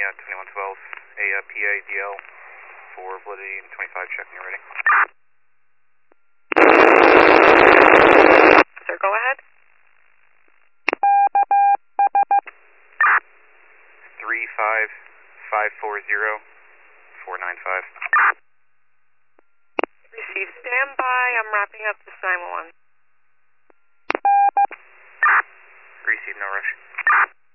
2112, a PADL for validity and 25, check when you're ready. Sir, go ahead. 35540-495. Receive standby. I'm wrapping up this 911. Receive, no rush.